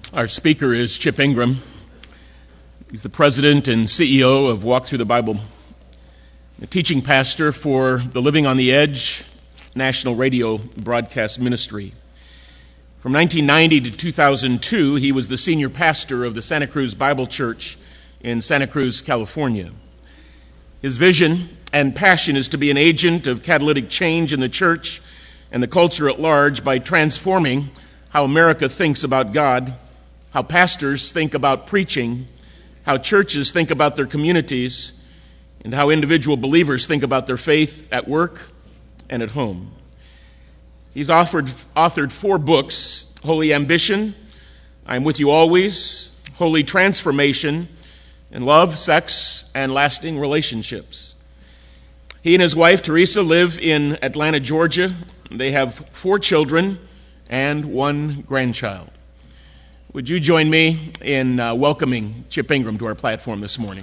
Our speaker is Chip Ingram. He's the president and CEO of Walk Through the Bible, a teaching pastor for the Living on the Edge national radio broadcast ministry. From 1990 to 2002, he was the senior pastor of the Santa Cruz Bible Church in Santa Cruz, California. His vision and passion is to be an agent of catalytic change in the church and the culture at large by transforming how America thinks about God, how pastors think about preaching, how churches think about their communities, and how individual believers think about their faith at work and at home. He's authored 4 books: Holy Ambition, I'm With You Always, Holy Transformation, and Love, Sex, and Lasting Relationships. He and his wife, Teresa, live in Atlanta, Georgia. They have 4 children and 1 grandchild. Would you join me in welcoming Chip Ingram to our platform this morning?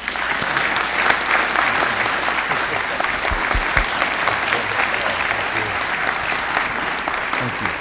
Thank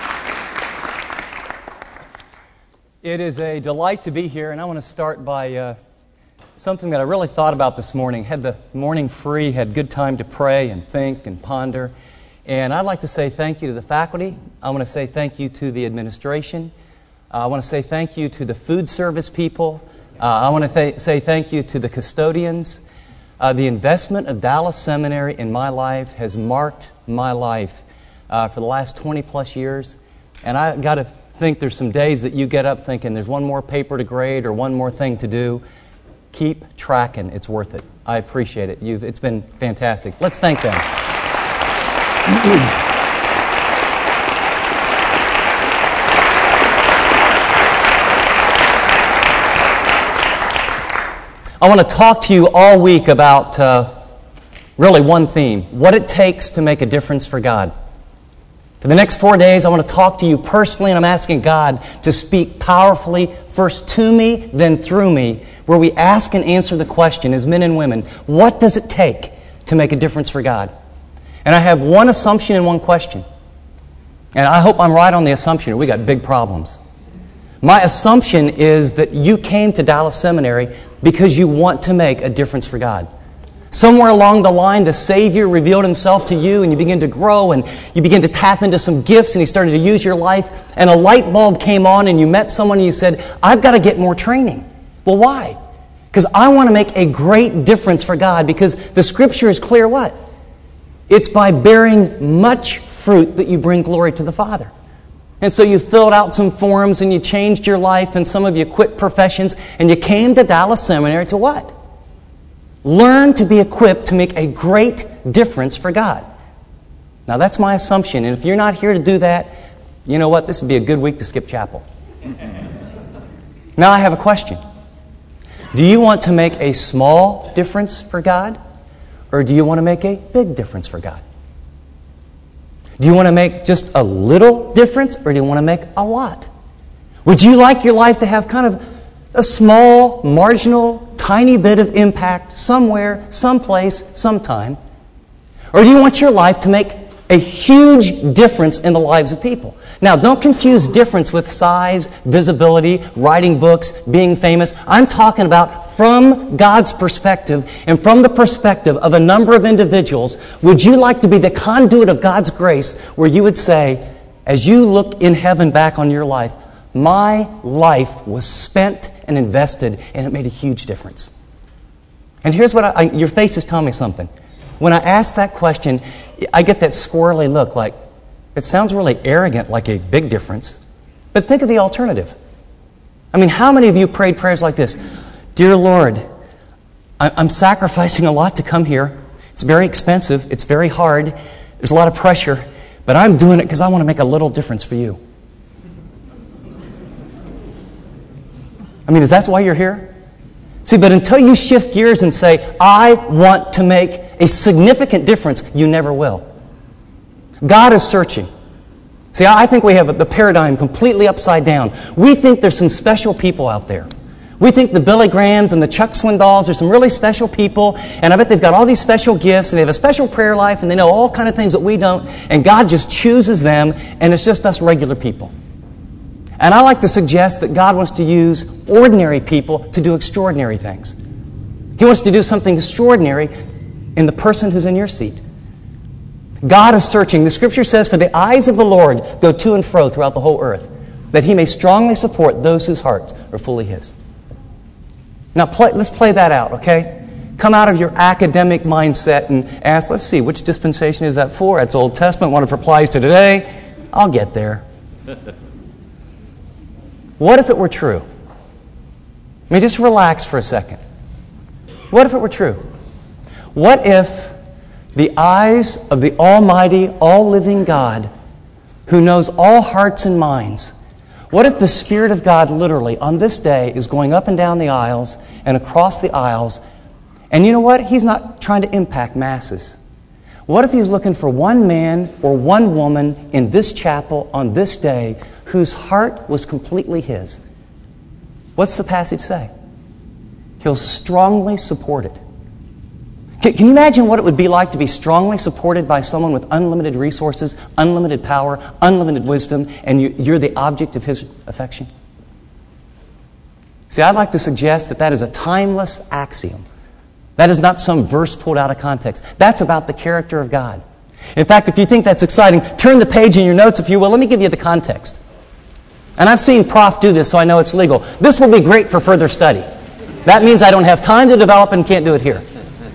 you. It is a delight to be here, and I want to start by something that I really thought about this morning. Had the morning free, had good time to pray and think and ponder. And I'd like to say thank you to the faculty. I want to say thank you to the administration. I want to say thank you to the food service people. I want to say thank you to the custodians. The investment of Dallas Seminary in my life has marked my life for the last 20 plus years. And I got to think there's some days that you get up thinking there's one more paper to grade or one more thing to do. Keep tracking. It's worth it. I appreciate it. It's been fantastic. Let's thank them. I want to talk to you all week about really one theme: what it takes to make a difference for God. For the next 4 days, I want to talk to you personally, and I'm asking God to speak powerfully, first to me, then through me, where we ask and answer the question as men and women: what does it take to make a difference for God? And I have one assumption and one question. And I hope I'm right on the assumption, or we got big problems. My assumption is that you came to Dallas Seminary because you want to make a difference for God. Somewhere along the line, the Savior revealed Himself to you, and you begin to grow, and you begin to tap into some gifts, and He started to use your life, and a light bulb came on, and you met someone, and you said, I've got to get more training. Well, why? Because I want to make a great difference for God, because the Scripture is clear what? It's by bearing much fruit that you bring glory to the Father. And so you filled out some forms and you changed your life, and some of you quit professions, and you came to Dallas Seminary to what? Learn to be equipped to make a great difference for God. Now that's my assumption, and if you're not here to do that, you know what? This would be a good week to skip chapel. Now I have a question. Do you want to make a small difference for God? Or do you want to make a big difference for God? Do you want to make just a little difference, or do you want to make a lot? Would you like your life to have kind of a small, marginal, tiny bit of impact somewhere, someplace, sometime? Or do you want your life to make a huge difference in the lives of people? Now, don't confuse difference with size, visibility, writing books, being famous. I'm talking about from God's perspective and from the perspective of a number of individuals. Would you like to be the conduit of God's grace where you would say, as you look in heaven back on your life, my life was spent and invested, and it made a huge difference? And here's what your face is telling me something. When I ask that question, I get that squirrely look, like, it sounds really arrogant, like a big difference. But think of the alternative. I mean, how many of you prayed prayers like this? Dear Lord, I'm sacrificing a lot to come here. It's very expensive. It's very hard. There's a lot of pressure. But I'm doing it because I want to make a little difference for you. I mean, is that why you're here? See, but until you shift gears and say, I want to make a significant difference, you never will. God is searching. See, I think we have the paradigm completely upside down. We think there's some special people out there. We think the Billy Grahams and the Chuck Swindols are some really special people, and I bet they've got all these special gifts, and they have a special prayer life, and they know all kind of things that we don't, and God just chooses them, and it's just us regular people. And I like to suggest that God wants to use ordinary people to do extraordinary things. He wants to do something extraordinary in the person who's in your seat. God is searching. The Scripture says, "For the eyes of the Lord go to and fro throughout the whole earth, that He may strongly support those whose hearts are fully His." Now, let's play that out, okay? Come out of your academic mindset and ask, let's see, which dispensation is that for? That's Old Testament. What if it applies to today? I'll get there. What if it were true? I mean, just relax for a second. What if it were true? What if the eyes of the Almighty, all-living God, who knows all hearts and minds, what if the Spirit of God literally on this day is going up and down the aisles and across the aisles, and you know what? He's not trying to impact masses. What if He's looking for one man or one woman in this chapel on this day whose heart was completely His? What's the passage say? He'll strongly support it. Can you imagine what it would be like to be strongly supported by someone with unlimited resources, unlimited power, unlimited wisdom, and you're the object of His affection? See, I'd like to suggest that that is a timeless axiom. That is not some verse pulled out of context. That's about the character of God. In fact, if you think that's exciting, turn the page in your notes, if you will. Let me give you the context. And I've seen Prof do this, so I know it's legal. This will be great for further study. That means I don't have time to develop and can't do it here.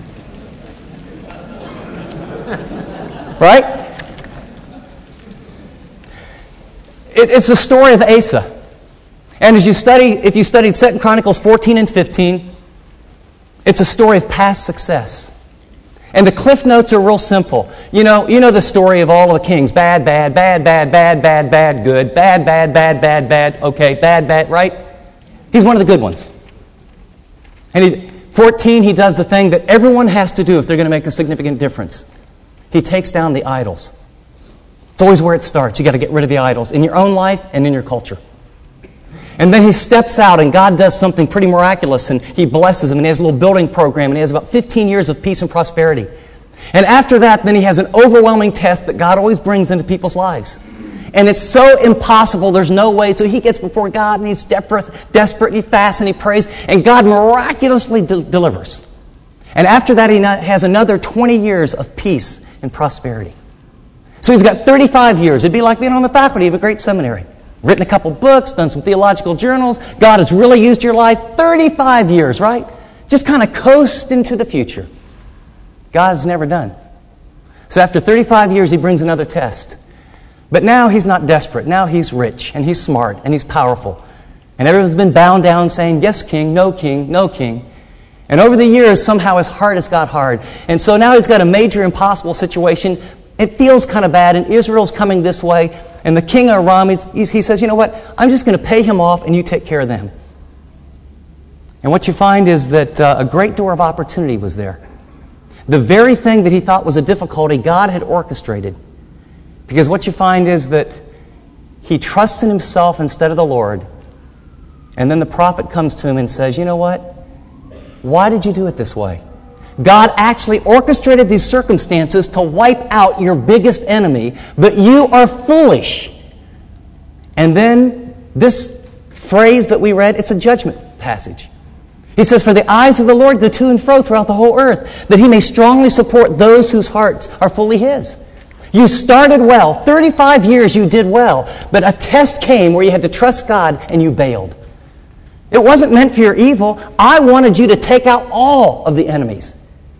Right? It's the story of Asa. And as you study, if you studied 2 Chronicles 14 and 15, it's a story of past success. And the cliff notes are real simple. You know the story of all of the kings. Bad, bad, bad, bad, bad, bad, bad, good. Bad, bad, bad, bad, bad. Okay, bad, bad, right? He's one of the good ones. And 14, he does the thing that everyone has to do if they're going to make a significant difference. He takes down the idols. It's always where it starts. You've got to get rid of the idols in your own life and in your culture. And then he steps out and God does something pretty miraculous and He blesses him and he has a little building program and he has about 15 years of peace and prosperity. And after that, then he has an overwhelming test that God always brings into people's lives. And it's so impossible, there's no way. So he gets before God and he's desperate and he fasts and he prays and God miraculously delivers. And after that, he has another 20 years of peace and prosperity. So he's got 35 years. It'd be like being on the faculty of a great seminary. Written a couple books, done some theological journals. God has really used your life. 35 years, right? Just kind of coast into the future. God's never done. So after 35 years, He brings another test. But now He's not desperate. Now He's rich, and He's smart, and He's powerful. And everyone's been bound down saying, yes, king, no king, no king. And over the years, somehow his heart has got hard. And so now he's got a major impossible situation. It feels kind of bad, and Israel's coming this way. And the king of Aram, he says, you know what? I'm just going to pay him off, and you take care of them. And what you find is that a great door of opportunity was there. The very thing that he thought was a difficulty, God had orchestrated. Because what you find is that he trusts in himself instead of the Lord. And then the prophet comes to him and says, you know what? Why did you do it this way? God actually orchestrated these circumstances to wipe out your biggest enemy, but you are foolish. And then this phrase that we read, it's a judgment passage. He says, for the eyes of the Lord go to and fro throughout the whole earth, that He may strongly support those whose hearts are fully His. You started well. 35 years you did well, but a test came where you had to trust God and you bailed. It wasn't meant for your evil. I wanted you to take out all of the enemies.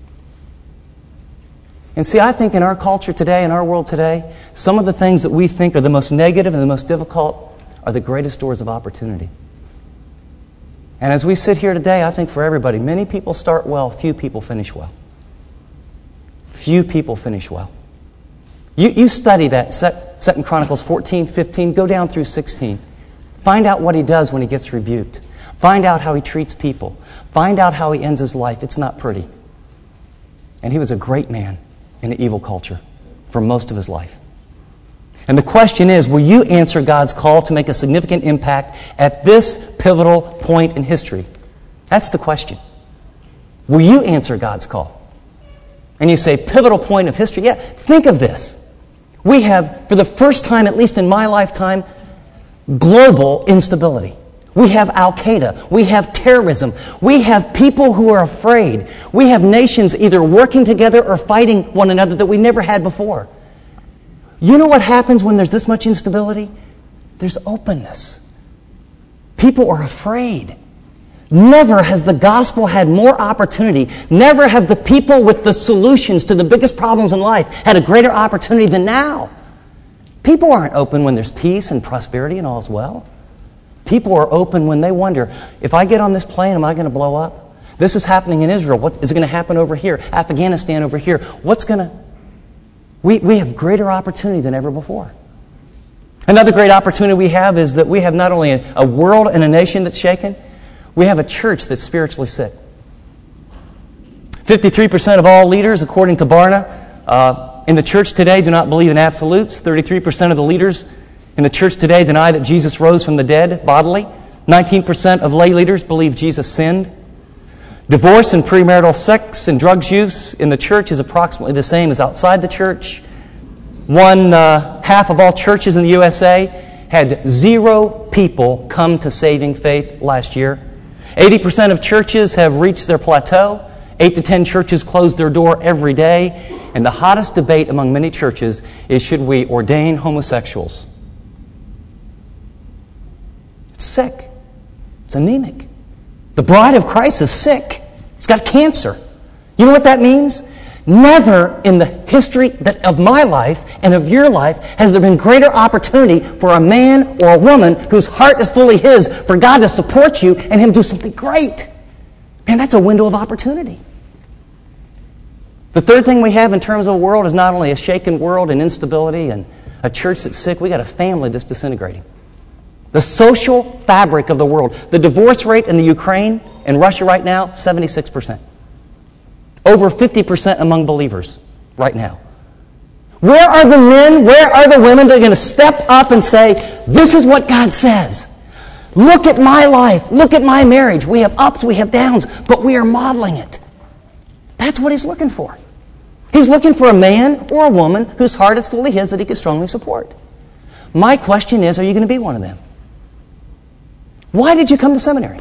And see, I think in our culture today, in our world today, some of the things that we think are the most negative and the most difficult are the greatest doors of opportunity. And as we sit here today, I think for everybody, many people start well, few people finish well. Few people finish well. You study that, 2 Chronicles 14, 15, go down through 16. Find out what he does when he gets rebuked. Find out how he treats people. Find out how he ends his life. It's not pretty. And he was a great man in the evil culture for most of his life. And the question is, will you answer God's call to make a significant impact at this pivotal point in history? That's the question. Will you answer God's call? And you say, pivotal point of history? Yeah, think of this. We have, for the first time, at least in my lifetime, global instability. We have Al-Qaeda. We have terrorism. We have people who are afraid. We have nations either working together or fighting one another that we never had before. You know what happens when there's this much instability? There's openness. People are afraid. Never has the gospel had more opportunity. Never have the people with the solutions to the biggest problems in life had a greater opportunity than now. People aren't open when there's peace and prosperity and all's well. People are open when they wonder, if I get on this plane, am I going to blow up? This is happening in Israel. What is going to happen over here? Afghanistan over here. We have greater opportunity than ever before. Another great opportunity we have is that we have not only a world and a nation that's shaken, we have a church that's spiritually sick. 53% of all leaders, according to Barna, in the church today do not believe in absolutes. 33% of the leaders in the church today deny that Jesus rose from the dead bodily. 19% of lay leaders believe Jesus sinned. Divorce and premarital sex and drugs use in the church is approximately the same as outside the church. Half of all churches in the USA had 0 people come to saving faith last year. 80% of churches have reached their plateau. 8 to 10 churches close their door every day. And the hottest debate among many churches is, should we ordain homosexuals? It's sick. It's anemic. The bride of Christ is sick. It's got cancer. You know what that means? Never in the history of my life and of your life has there been greater opportunity for a man or a woman whose heart is fully His, for God to support you and Him do something great. Man, that's a window of opportunity. The third thing we have in terms of a world is not only a shaken world and instability and a church that's sick, we got a family that's disintegrating. The social fabric of the world. The divorce rate in the Ukraine and Russia right now, 76%. Over 50% among believers right now. Where are the men, where are the women that are going to step up and say, this is what God says. Look at my life. Look at my marriage. We have ups, we have downs, but we are modeling it. That's what He's looking for. He's looking for a man or a woman whose heart is fully His that He can strongly support. My question is, are you going to be one of them? Why did you come to seminary?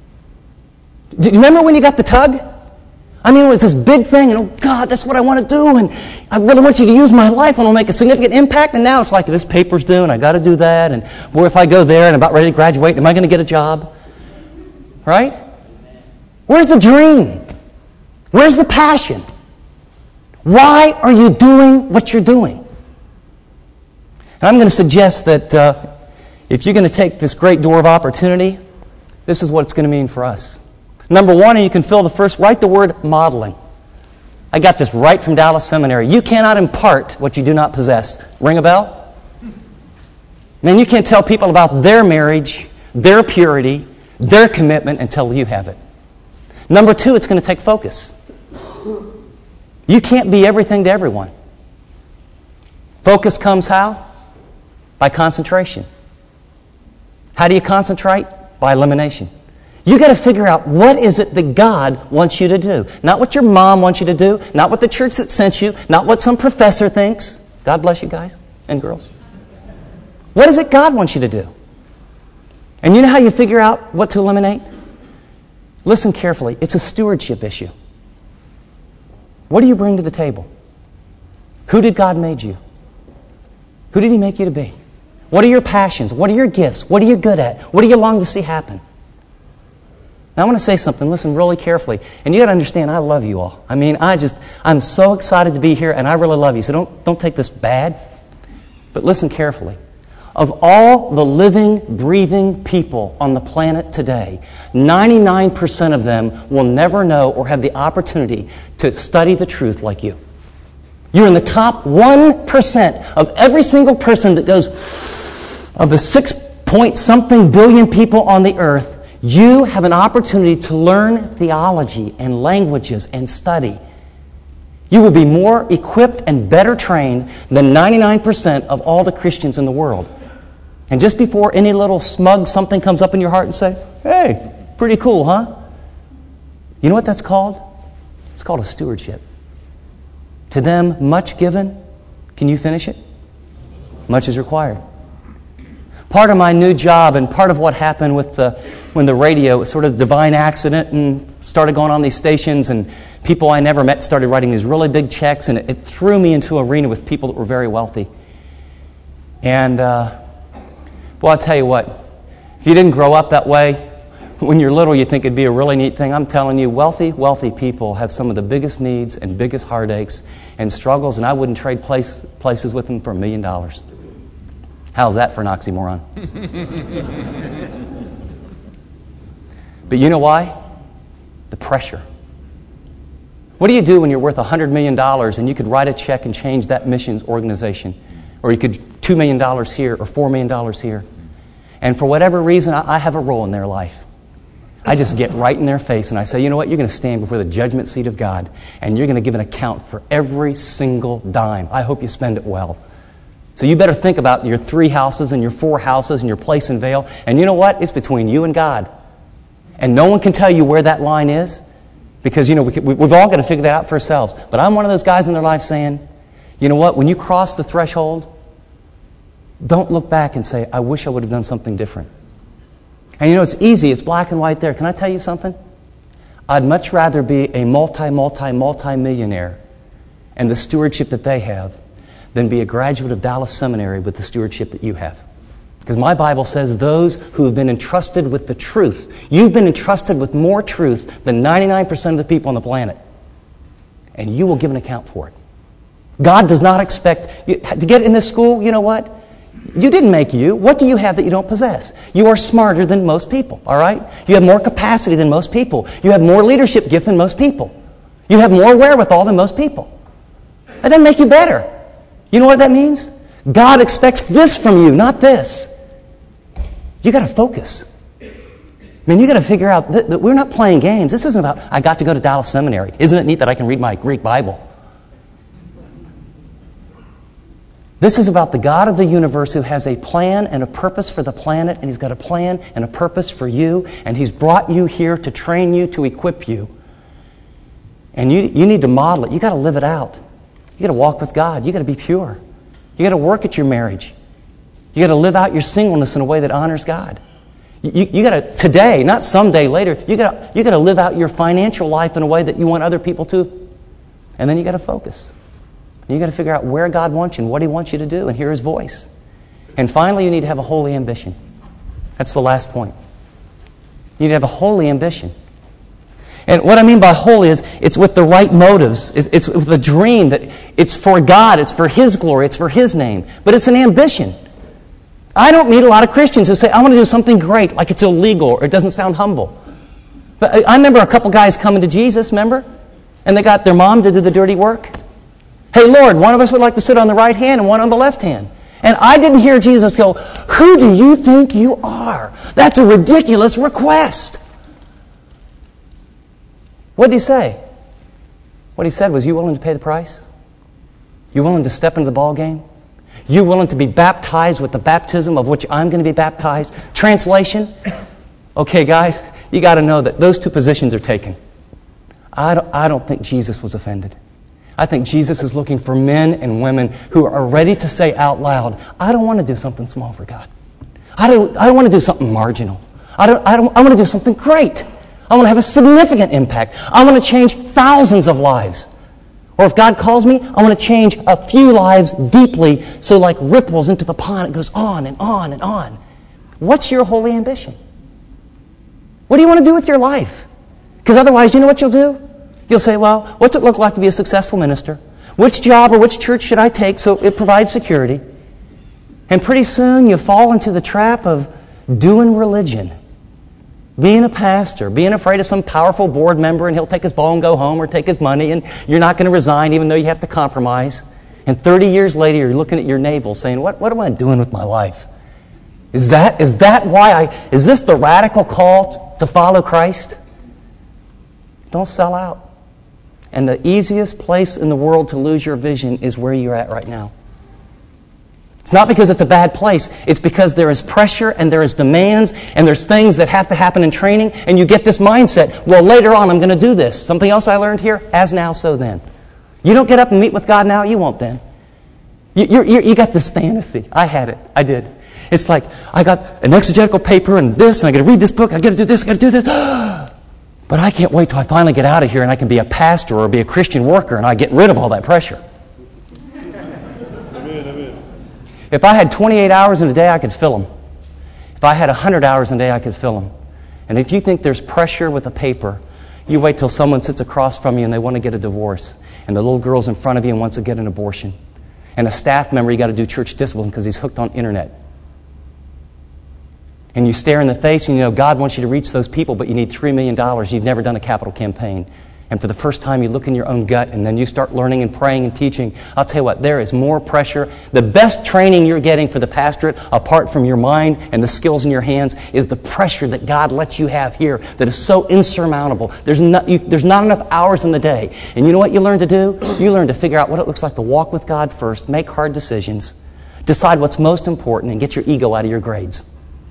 Do you remember when you got the tug? I mean, it was this big thing, and oh God, that's what I want to do, and I really want you to use my life, and it'll make a significant impact, and now it's like, this paper's due, and I got to do that, and boy, if I go there and I'm about ready to graduate, am I going to get a job? Right? Where's the dream? Where's the passion? Why are you doing what you're doing? And I'm going to suggest that if you're going to take this great door of opportunity, this is what it's going to mean for us. Number one, and you can fill the first, write the word modeling. I got this right from Dallas Seminary. You cannot impart what you do not possess. Ring a bell? Man, you can't tell people about their marriage, their purity, their commitment until you have it. Number two, it's going to take focus. You can't be everything to everyone. Focus comes how? By concentration. How do you concentrate? By elimination. You got to figure out what is it that God wants you to do. Not what your mom wants you to do, not what the church that sent you, not what some professor thinks. God bless you guys and girls. What is it God wants you to do? And you know how you figure out what to eliminate? Listen carefully. It's a stewardship issue. What do you bring to the table? Who did God make you? Who did He make you to be? What are your passions? What are your gifts? What are you good at? What do you long to see happen? Now, I want to say something. Listen really carefully. And you got to understand, I love you all. I mean, I'm so excited to be here, and I really love you. So don't take this bad. But listen carefully. Of all the living, breathing people on the planet today, 99% of them will never know or have the opportunity to study the truth like you. You're in the top 1% of every single person that goes, of the 6-point-something billion people on the earth. You have an opportunity to learn theology and languages and study. You will be more equipped and better trained than 99% of all the Christians in the world. And just before any little smug something comes up in your heart and say, hey, pretty cool, huh? You know what that's called? It's called a stewardship. To them, much given. Can you finish it? Much is required. Part of my new job and part of what happened with when the radio, it was sort of divine accident and started going on these stations, and people I never met started writing these really big checks, and it threw me into an arena with people that were very wealthy. And, well, I'll tell you what, if you didn't grow up that way, when you're little you think it'd be a really neat thing. I'm telling you, wealthy people have some of the biggest needs and biggest heartaches and struggles, and I wouldn't trade places with them for $1 million. How's that for an oxymoron? But you know why? The pressure. What do you do when you're worth $100 million and you could write a check and change that missions organization? Or you could $2 million here or $4 million here. And for whatever reason, I have a role in their life. I just get right in their face and I say, you know what? You're going to stand before the judgment seat of God and you're going to give an account for every single dime. I hope you spend it well. So you better think about your 3 houses and your 4 houses and your place in Vail. And you know what? It's between you and God. And no one can tell you where that line is because, you know, we've all got to figure that out for ourselves. But I'm one of those guys in their life saying, you know what? When you cross the threshold, don't look back and say, I wish I would have done something different. And you know, it's easy. It's black and white there. Can I tell you something? I'd much rather be a multi-millionaire and the stewardship that they have than be a graduate of Dallas Seminary with the stewardship that you have. Because my Bible says those who have been entrusted with the truth, you've been entrusted with more truth than 99% of the people on the planet. And you will give an account for it. God does not expect you to get in this school. You know what? You didn't make you. What do you have that you don't possess? You are smarter than most people, all right? You have more capacity than most people. You have more leadership gift than most people. You have more wherewithal than most people. That doesn't make you better. You know what that means? God expects this from you, not this. You got to focus. I mean, you got to figure out that we're not playing games. This isn't about, I got to go to Dallas Seminary. Isn't it neat that I can read my Greek Bible? This is about the God of the universe who has a plan and a purpose for the planet, and He's got a plan and a purpose for you, and He's brought you here to train you, to equip you. And you need to model it. You got to live it out. You got to walk with God. You got to be pure. You got to work at your marriage. You got to live out your singleness in a way that honors God. You got to today, not someday later. You got to live out your financial life in a way that you want other people to. And then you got to focus. You got to figure out where God wants you and what He wants you to do and hear His voice. And finally, you need to have a holy ambition. That's the last point. You need to have a holy ambition. And what I mean by holy is it's with the right motives. It's with the dream that it's for God, it's for His glory, it's for His name. But it's an ambition. I don't meet a lot of Christians who say, I want to do something great, like it's illegal or it doesn't sound humble. But I remember a couple guys coming to Jesus, remember? And they got their mom to do the dirty work. Hey, Lord, one of us would like to sit on the right hand and one on the left hand. And I didn't hear Jesus go, who do you think you are? That's a ridiculous request. What did He say? What He said was, you willing to pay the price? You willing to step into the ball game? You willing to be baptized with the baptism of which I'm going to be baptized? Translation? Okay, guys, you got to know that those 2 positions are taken. I don't think Jesus was offended. I think Jesus is looking for men and women who are ready to say out loud, I don't want to do something small for God. I don't want to do something marginal. I want to do something great. I want to have a significant impact. I want to change thousands of lives. Or if God calls me, I want to change a few lives deeply so like ripples into the pond, it goes on and on and on. What's your holy ambition? What do you want to do with your life? Because otherwise, you know what you'll do? You'll say, well, what's it look like to be a successful minister? Which job or which church should I take so it provides security? And pretty soon you fall into the trap of doing religion. Being a pastor, being afraid of some powerful board member and he'll take his ball and go home or take his money and you're not going to resign even though you have to compromise. And 30 years later you're looking at your navel saying, what am I doing with my life? Is this the radical call to follow Christ? Don't sell out. And the easiest place in the world to lose your vision is where you're at right now. It's not because it's a bad place. It's because there is pressure and there is demands and there's things that have to happen in training and you get this mindset, well, later on I'm going to do this. Something else I learned here, as now, so then. You don't get up and meet with God now, you won't then. You got this fantasy. I had it. I did. It's like, I got an exegetical paper and this, and I got to read this book, I got to do this, I got to do this. But I can't wait till I finally get out of here and I can be a pastor or be a Christian worker and I get rid of all that pressure. Amen. If I had 28 hours in a day, I could fill them. If I had 100 hours in a day, I could fill them. And if you think there's pressure with a paper, you wait till someone sits across from you and they want to get a divorce. And the little girl's in front of you and wants to get an abortion. And a staff member, you got to do church discipline because he's hooked on internet. And you stare in the face and you know God wants you to reach those people, but you need $3 million. You've never done a capital campaign. And for the first time you look in your own gut and then you start learning and praying and teaching. I'll tell you what, there is more pressure. The best training you're getting for the pastorate, apart from your mind and the skills in your hands, is the pressure that God lets you have here that is so insurmountable. There's not enough hours in the day. And you know what you learn to do? You learn to figure out what it looks like to walk with God first, make hard decisions, decide what's most important, and get your ego out of your grades.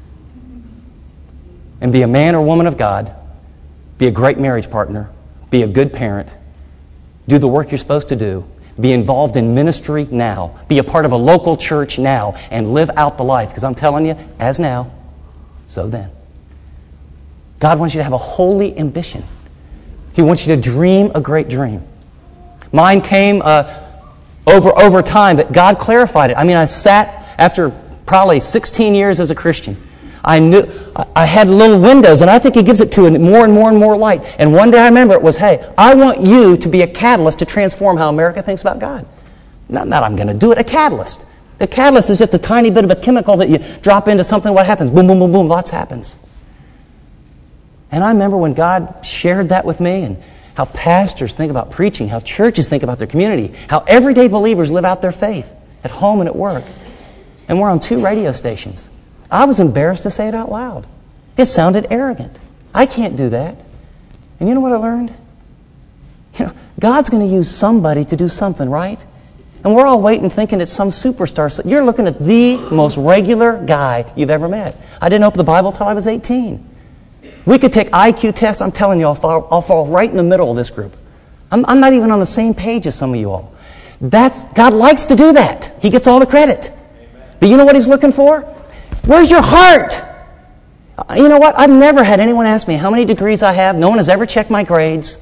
And be a man or woman of God, be a great marriage partner, be a good parent, do the work you're supposed to do, be involved in ministry now, be a part of a local church now, and live out the life. Because I'm telling you, as now, so then. God wants you to have a holy ambition. He wants you to dream a great dream. Mine came over time, but God clarified it. I mean, I sat after probably 16 years as a Christian. I knew I had little windows, and I think He gives it to more and more and more light. And one day I remember it was, hey, I want you to be a catalyst to transform how America thinks about God. Not I'm going to do it, a catalyst. A catalyst is just a tiny bit of a chemical that you drop into something, what happens? Boom, boom, boom, boom, lots happens. And I remember when God shared that with me and how pastors think about preaching, how churches think about their community, how everyday believers live out their faith at home and at work. And we're on 2 radio stations. I was embarrassed to say it out loud. It sounded arrogant. I can't do that. And you know what I learned? You know, God's going to use somebody to do something, right? And we're all waiting thinking it's some superstar. So you're looking at the most regular guy you've ever met. I didn't open the Bible till I was 18. We could take IQ tests. I'm telling you, I'll fall right in the middle of this group. I'm not even on the same page as some of you all. God likes to do that. He gets all the credit. But you know what He's looking for? Where's your heart? You know what? I've never had anyone ask me how many degrees I have. No one has ever checked my grades.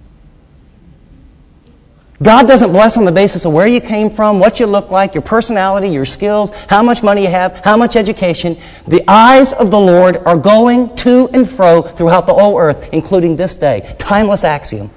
God doesn't bless on the basis of where you came from, what you look like, your personality, your skills, how much money you have, how much education. The eyes of the Lord are going to and fro throughout the whole earth, including this day. Timeless axiom.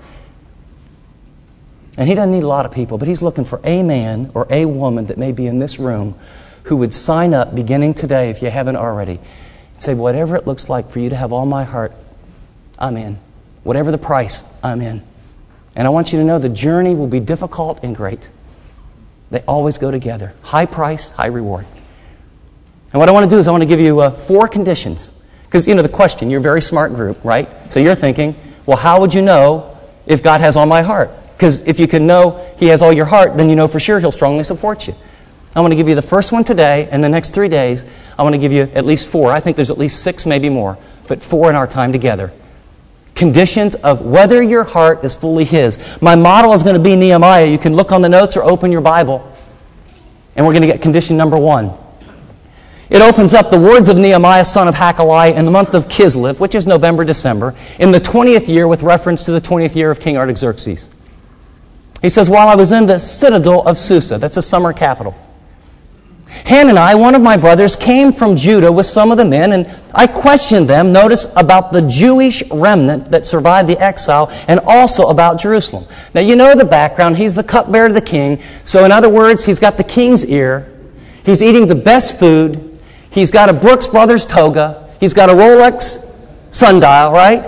And He doesn't need a lot of people, but He's looking for a man or a woman that may be in this room who would sign up beginning today, if you haven't already, and say, whatever it looks like for you to have all my heart, I'm in. Whatever the price, I'm in. And I want you to know the journey will be difficult and great. They always go together. High price, high reward. And what I want to do is I want to give you 4 conditions. Because, you know, the question, you're a very smart group, right? So you're thinking, well, how would you know if God has all my heart? Because if you can know He has all your heart, then you know for sure He'll strongly support you. I want to give you the first one today, and the next 3 days, I want to give you at least 4. I think there's at least 6, maybe more, but 4 in our time together. Conditions of whether your heart is fully His. My model is going to be Nehemiah. You can look on the notes or open your Bible, and we're going to get condition number 1. It opens up the words of Nehemiah, son of Hakaliah, in the month of Kislev, which is November, December, in the 20th year, with reference to the 20th year of King Artaxerxes. He says, while I was in the citadel of Susa, that's the summer capital, Hanani, one of my brothers, came from Judah with some of the men, and I questioned them, notice, about the Jewish remnant that survived the exile, and also about Jerusalem. Now, you know the background. He's the cupbearer to the king. So, in other words, he's got the king's ear. He's eating the best food. He's got a Brooks Brothers toga. He's got a Rolex sundial, right?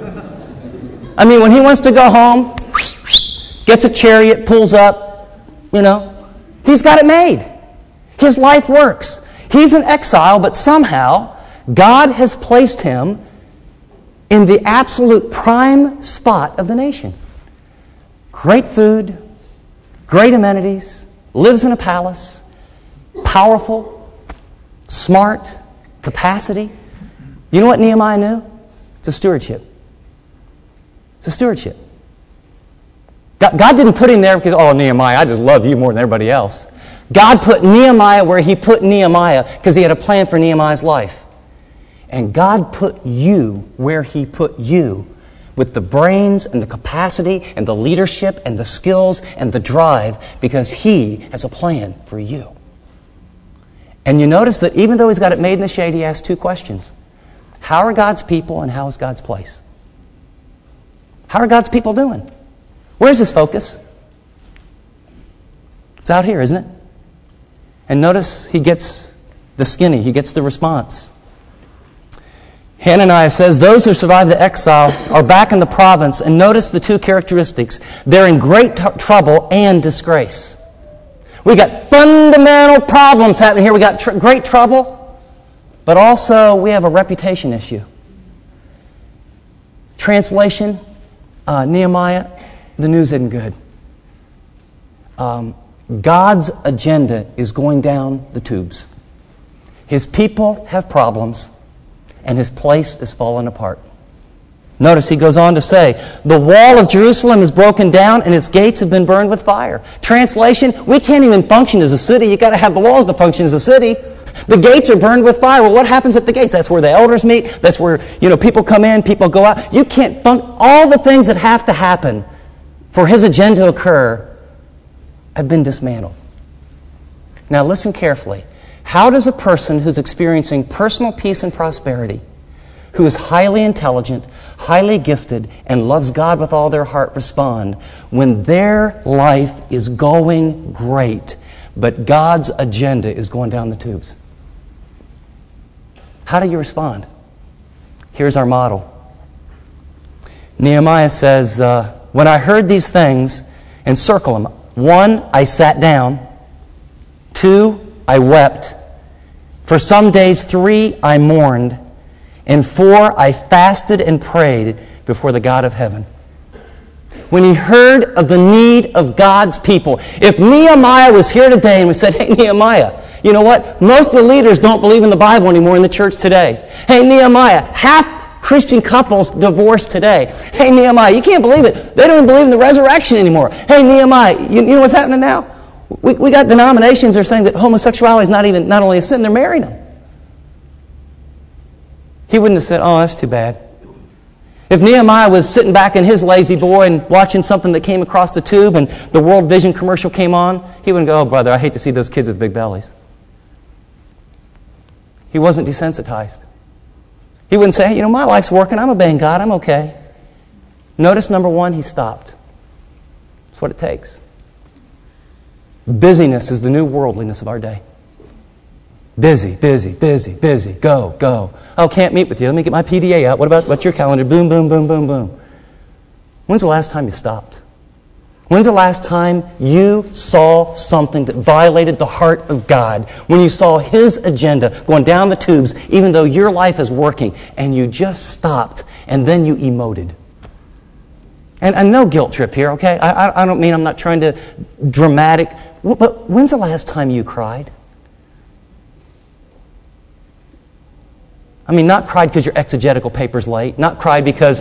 I mean, when he wants to go home, gets a chariot, pulls up, you know, he's got it made. His life works. He's in exile, but somehow God has placed him in the absolute prime spot of the nation. Great food, great amenities, lives in a palace, powerful, smart, capacity. You know what Nehemiah knew? It's a stewardship. It's a stewardship. God didn't put him there because, oh, Nehemiah, I just love you more than everybody else. God put Nehemiah where He put Nehemiah because He had a plan for Nehemiah's life. And God put you where He put you with the brains and the capacity and the leadership and the skills and the drive because He has a plan for you. And you notice that even though He's got it made in the shade, He asks two questions. How are God's people and how is God's place? How are God's people doing? Where's His focus? It's out here, isn't it? And notice He gets the skinny. He gets the response. Hananiah says, those who survived the exile are back in the province. And notice the two characteristics. They're in great trouble and disgrace. We got fundamental problems happening here. We got great trouble. But also we have a reputation issue. Translation, Nehemiah, the news isn't good. God's agenda is going down the tubes. His people have problems, and His place is falling apart. Notice he goes on to say, the wall of Jerusalem is broken down, and its gates have been burned with fire. Translation, we can't even function as a city. You've got to have the walls to function as a city. The gates are burned with fire. Well, what happens at the gates? That's where the elders meet. That's where, people come in, people go out. You can't all the things that have to happen for His agenda to occur have been dismantled. Now listen carefully. How does a person who's experiencing personal peace and prosperity, who is highly intelligent, highly gifted, and loves God with all their heart respond when their life is going great, but God's agenda is going down the tubes? How do you respond? Here's our model. Nehemiah says, when I heard these things, and circle them. 1, I sat down. 2, I wept. For some days, 3, I mourned. And 4, I fasted and prayed before the God of heaven. When he heard of the need of God's people, if Nehemiah was here today and we said, hey, Nehemiah, you know what? Most of the leaders don't believe in the Bible anymore in the church today. Hey, Nehemiah, half Christian couples divorced today. Hey, Nehemiah, you can't believe it. They don't even believe in the resurrection anymore. Hey, Nehemiah, you know what's happening now? We got denominations that are saying that homosexuality is not only a sin, they're marrying them. He wouldn't have said, oh, that's too bad. If Nehemiah was sitting back in his lazy boy and watching something that came across the tube and the World Vision commercial came on, he wouldn't go, oh, brother, I hate to see those kids with big bellies. He wasn't desensitized. He wouldn't say, hey, my life's working. I'm obeying God. I'm okay. Notice, number 1, he stopped. That's what it takes. Busyness is the new worldliness of our day. Busy, busy, busy, busy. Go, go. Oh, can't meet with you. Let me get my PDA out. What's your calendar? Boom, boom, boom, boom, boom. When's the last time you stopped? When's the last time you saw something that violated the heart of God? When you saw His agenda going down the tubes, even though your life is working, and you just stopped, and then you emoted. And no guilt trip here, okay? I don't mean I'm not trying to dramatic, but when's the last time you cried? I mean, not cried because your exegetical paper's late, not cried because,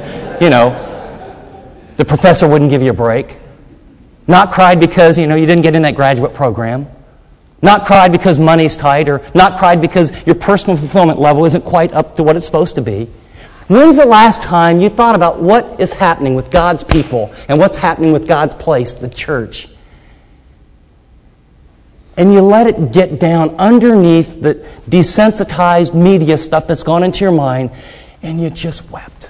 the professor wouldn't give you a break. Not cried because, you didn't get in that graduate program. Not cried because money's tight, or not cried because your personal fulfillment level isn't quite up to what it's supposed to be. When's the last time you thought about what is happening with God's people and what's happening with God's place, the church? And you let it get down underneath the desensitized media stuff that's gone into your mind, and you just wept.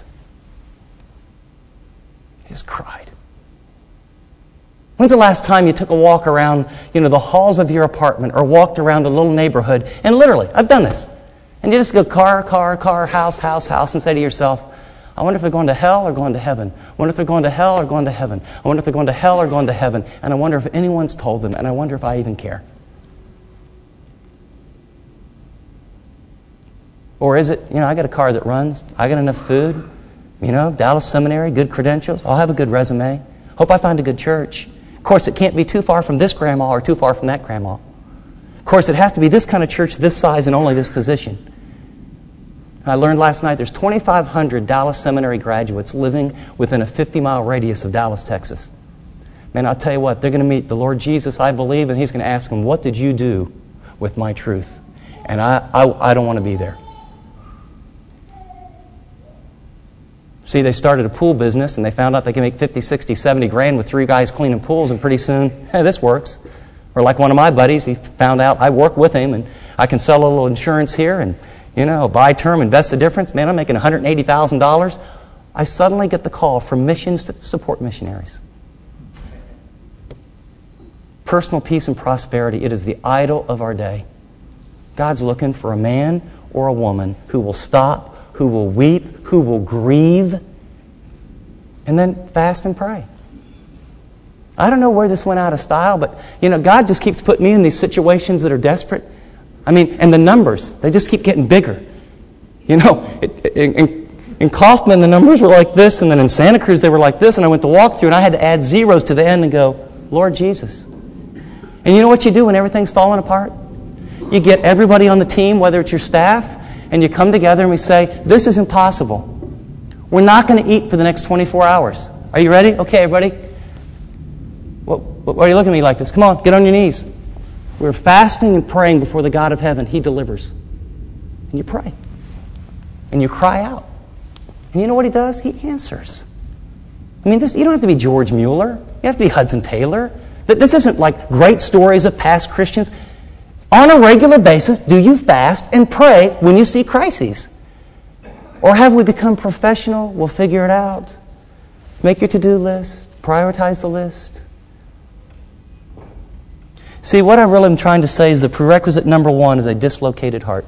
You just cried. When's the last time you took a walk around, the halls of your apartment or walked around the little neighborhood, and literally, I've done this, and you just go car, house, and say to yourself, I wonder if they're going to hell or going to heaven. I wonder if they're going to hell or going to heaven. I wonder if they're going to hell or going to heaven. And I wonder if anyone's told them, and I wonder if I even care. Or is it, I got a car that runs, I got enough food, Dallas Seminary, good credentials, I'll have a good resume. Hope I find a good church. Of course, it can't be too far from this grandma or too far from that grandma. Of course, it has to be this kind of church, this size, and only this position. I learned last night there's 2,500 Dallas Seminary graduates living within a 50-mile radius of Dallas, Texas. man, I'll tell you what, they're going to meet the Lord Jesus, I believe, and He's going to ask them, what did you do with my truth? And I don't want to be there. See, they started a pool business, and they found out they can make 50, 60, 70 grand with 3 guys cleaning pools, and pretty soon, hey, this works. Or like one of my buddies, he found out I work with him, and I can sell a little insurance here, and, buy term, invest the difference. Man, I'm making $180,000. I suddenly get the call from missions to support missionaries. Personal peace and prosperity, it is the idol of our day. God's looking for a man or a woman who will stop, who will weep, who will grieve, and then fast and pray. I don't know where this went out of style, but, God just keeps putting me in these situations that are desperate. And the numbers, they just keep getting bigger. In Kaufman, the numbers were like this, and then in Santa Cruz, they were like this, and I went to walk through, and I had to add zeros to the end and go, Lord Jesus. And you know what you do when everything's falling apart? You get everybody on the team, whether it's your staff, and you come together and we say, this is impossible. We're not going to eat for the next 24 hours. Are you ready? Okay, everybody. Why are you looking at me like this? Come on, get on your knees. We're fasting and praying before the God of heaven. He delivers. And you pray. And you cry out. And you know what He does? He answers. You don't have to be George Mueller. You have to be Hudson Taylor. This isn't like great stories of past Christians. On a regular basis, do you fast and pray when you see crises? Or have we become professional? We'll figure it out. Make your to-do list. Prioritize the list. See, what I really am trying to say is the prerequisite number 1 is a dislocated heart.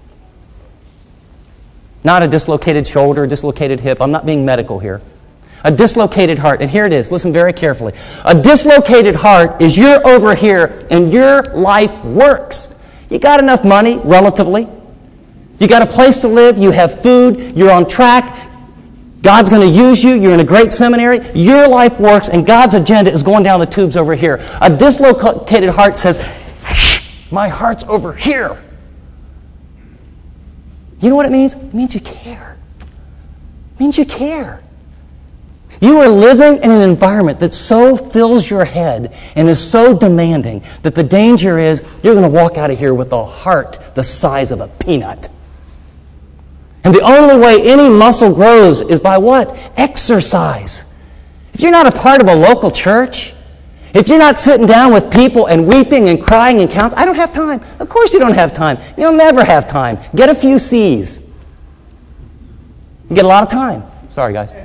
Not a dislocated shoulder, dislocated hip. I'm not being medical here. A dislocated heart. And here it is. Listen very carefully. A dislocated heart is you're over here and your life works. You got enough money, relatively. You got a place to live. You have food. You're on track. God's going to use you. You're in a great seminary. Your life works and God's agenda is going down the tubes over here. A dislocated heart says, my heart's over here. You know what it means? It means you care. It means you care. You are living in an environment that so fills your head and is so demanding that the danger is you're going to walk out of here with a heart the size of a peanut. And the only way any muscle grows is by what? Exercise. If you're not a part of a local church, if you're not sitting down with people and weeping and crying and counting, I don't have time. Of course you don't have time. You'll never have time. Get a few C's. You get a lot of time. Sorry, guys.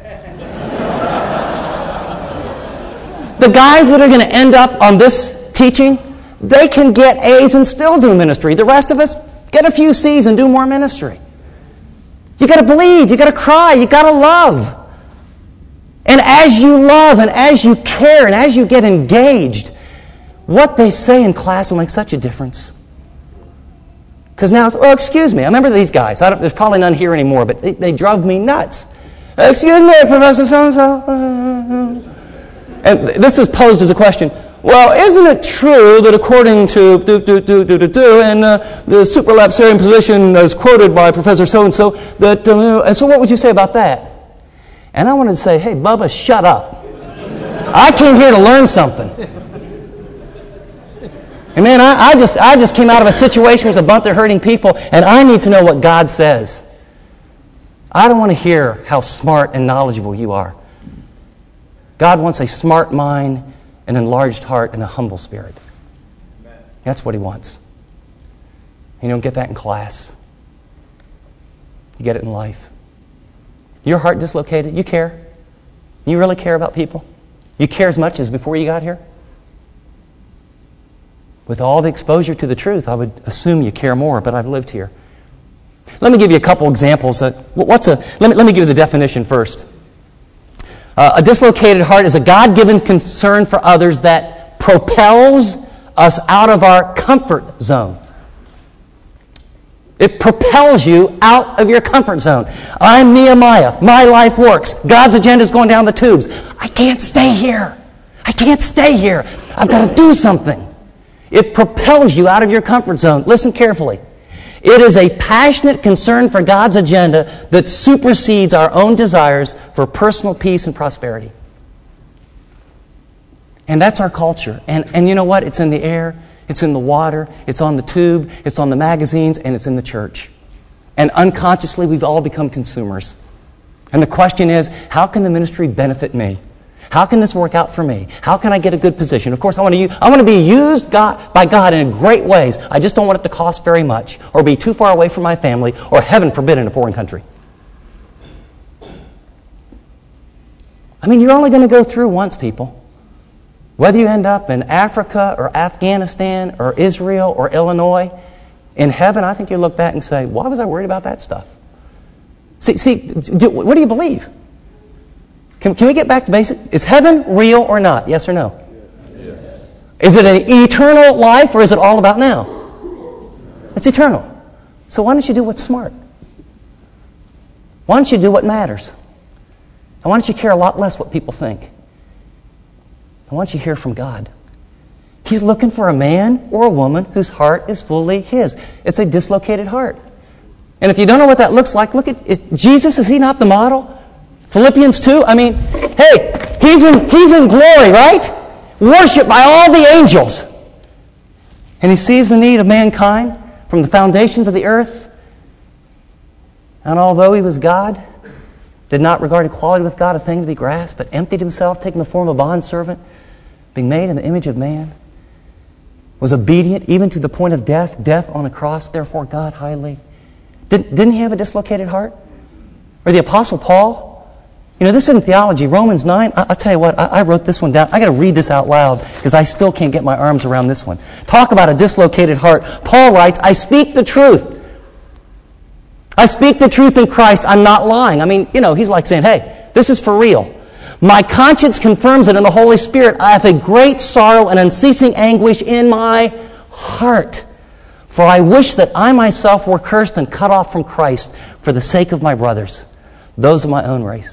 The guys that are going to end up on this teaching, they can get A's and still do ministry. The rest of us, get a few C's and do more ministry. You got to bleed. You got to cry. You got to love. And as you love and as you care and as you get engaged, what they say in class will make such a difference. Because now, excuse me, I remember these guys. There's probably none here anymore, but they drove me nuts. Excuse me, Professor so-and-so. And this is posed as a question. Well, isn't it true that according to and the supralapsarian position as quoted by Professor so-and-so, that, and so what would you say about that? And I wanted to say, hey, Bubba, shut up. I came here to learn something. And man, I just came out of a situation with a bunch of hurting people, and I need to know what God says. I don't want to hear how smart and knowledgeable you are. God wants a smart mind, an enlarged heart, and a humble spirit. Amen. That's what He wants. You don't get that in class. You get it in life. Your heart dislocated? You care? You really care about people? You care as much as before you got here? With all the exposure to the truth, I would assume you care more, but I've lived here. Let me give you a couple examples. Let me give you the definition first. A dislocated heart is a God-given concern for others that propels us out of our comfort zone. It propels you out of your comfort zone. I'm Nehemiah. My life works. God's agenda is going down the tubes. I can't stay here. I can't stay here. I've got to do something. It propels you out of your comfort zone. Listen carefully. It is a passionate concern for God's agenda that supersedes our own desires for personal peace and prosperity. And that's our culture. And you know what? It's in the air, it's in the water, it's on the tube, it's on the magazines, and it's in the church. And unconsciously, we've all become consumers. And the question is, how can the ministry benefit me? How can this work out for me? How can I get a good position? Of course, I want to be used by God in great ways. I just don't want it to cost very much, or be too far away from my family, or heaven forbid, in a foreign country. I mean, you're only going to go through once, people. Whether you end up in Africa or Afghanistan or Israel or Illinois, in heaven, I think you look back and say, why was I worried about that stuff? What do you believe? Can we get back to basic? Is heaven real or not? Yes or no? Yes. Is it an eternal life or is it all about now? It's eternal. So why don't you do what's smart? Why don't you do what matters? And why don't you care a lot less what people think? And why don't you hear from God? He's looking for a man or a woman whose heart is fully His. It's a dislocated heart. And if you don't know what that looks like, look at it. Jesus. Is He not the model? Philippians 2, I mean, hey, he's in glory, right? Worshipped by all the angels. And He sees the need of mankind from the foundations of the earth. And although He was God, did not regard equality with God a thing to be grasped, but emptied Himself, taking the form of a bondservant, being made in the image of man, was obedient even to the point of death, death on a cross, therefore God highly. Didn't He have a dislocated heart? Or the Apostle Paul? You know, this isn't theology. Romans 9, I'll tell you what, I wrote this one down. I got to read this out loud because I still can't get my arms around this one. Talk about a dislocated heart. Paul writes, I speak the truth. I speak the truth in Christ. I'm not lying. I mean, you know, he's like saying, hey, this is for real. My conscience confirms it in the Holy Spirit. I have a great sorrow and unceasing anguish in my heart. For I wish that I myself were cursed and cut off from Christ for the sake of my brothers, those of my own race.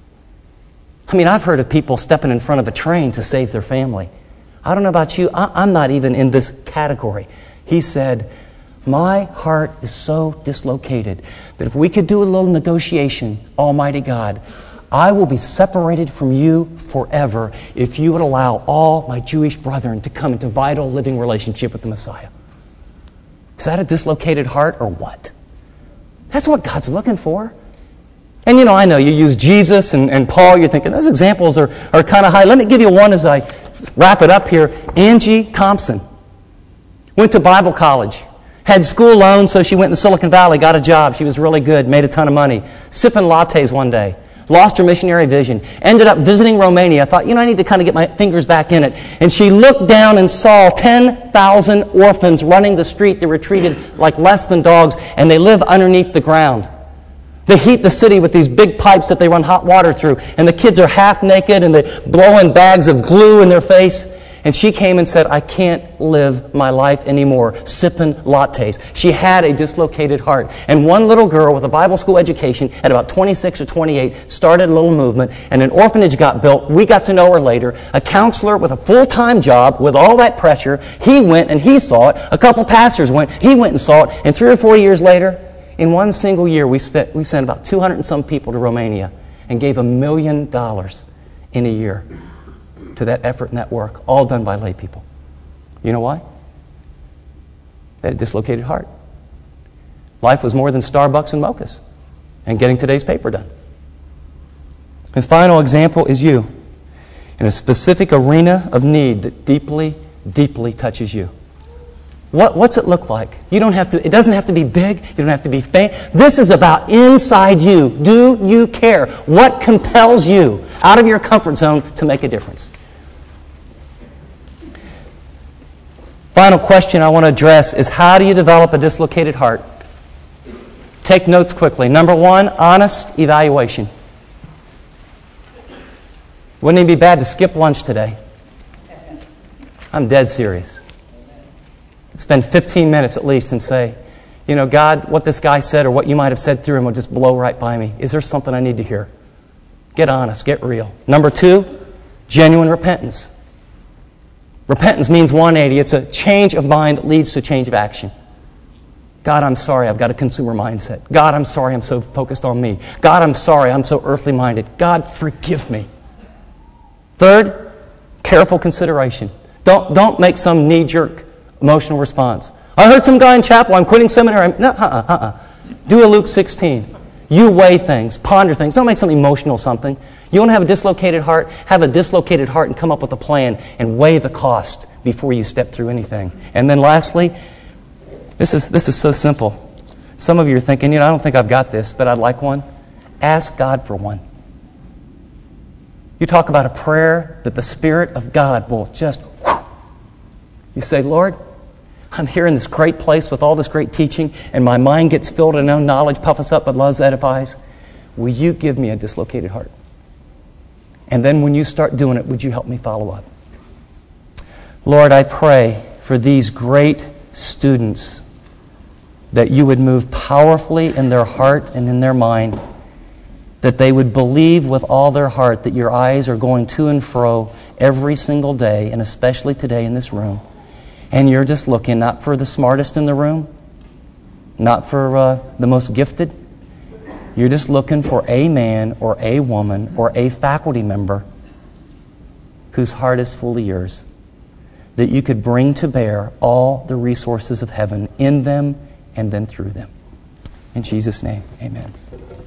I mean, I've heard of people stepping in front of a train to save their family. I don't know about you. I'm not even in this category. He said, my heart is so dislocated that if we could do a little negotiation, Almighty God, I will be separated from you forever if you would allow all my Jewish brethren to come into vital living relationship with the Messiah. Is that a dislocated heart or what? That's what God's looking for. And you know, I know you use Jesus and Paul, you're thinking those examples are kind of high. Let me give you one as I wrap it up here. Angie Thompson went to Bible college, had school loans, so she went in Silicon Valley, got a job. She was really good, made a ton of money. Sipping lattes one day. Lost her missionary vision. Ended up visiting Romania. I thought, you know, I need to kind of get my fingers back in it. And she looked down and saw 10,000 orphans running the street. They were treated like less than dogs, and they live underneath the ground. They heat the city with these big pipes that they run hot water through. And the kids are half naked and they blow in bags of glue in their face. And she came and said, I can't live my life anymore sipping lattes. She had a dislocated heart. And one little girl with a Bible school education at about 26 or 28 started a little movement, and an orphanage got built. We got to know her later. A counselor with a full-time job with all that pressure, he went and he saw it. A couple pastors went, he went and saw it. And 3 or 4 years later, in one single year, we sent about 200 and some people to Romania and gave $1 million in a year to that effort and that work, all done by lay people. You know why? They had a dislocated heart. Life was more than Starbucks and mochas and getting today's paper done. And final example is you in a specific arena of need that deeply, deeply touches you. What's it look like? You don't have to. It doesn't have to be big. You don't have to be faint. This is about inside you. Do you care? What compels you out of your comfort zone to make a difference? Final question I want to address is, how do you develop a dislocated heart? Take notes quickly. Number 1, honest evaluation. Wouldn't it be bad to skip lunch today? I'm dead serious. Spend 15 minutes at least and say, you know, God, what this guy said or what you might have said through him will just blow right by me. Is there something I need to hear? Get honest, get real. Number 2, genuine repentance. Repentance means 180. It's a change of mind that leads to a change of action. God, I'm sorry, I've got a consumer mindset. God, I'm sorry, I'm so focused on me. God, I'm sorry, I'm so earthly minded. God, forgive me. 3rd, careful consideration. Don't make some knee-jerk emotional response. I heard some guy in chapel, I'm quitting seminary. Do a Luke 16. You weigh things, ponder things. Don't make some emotional something. You want to have a dislocated heart? Have a dislocated heart and come up with a plan and weigh the cost before you step through anything. And then lastly, this is so simple. Some of you are thinking, I don't think I've got this, but I'd like one. Ask God for one. You talk about a prayer that the Spirit of God will just, you say, Lord, I'm here in this great place with all this great teaching, and my mind gets filled and no knowledge puffs up, but love edifies. Will you give me a dislocated heart? And then when you start doing it, would you help me follow up? Lord, I pray for these great students that you would move powerfully in their heart and in their mind, that they would believe with all their heart that your eyes are going to and fro every single day, and especially today in this room. And you're just looking not for the smartest in the room, not for the most gifted. You're just looking for a man or a woman or a faculty member whose heart is fully yours, that you could bring to bear all the resources of heaven in them and then through them. In Jesus' name, amen.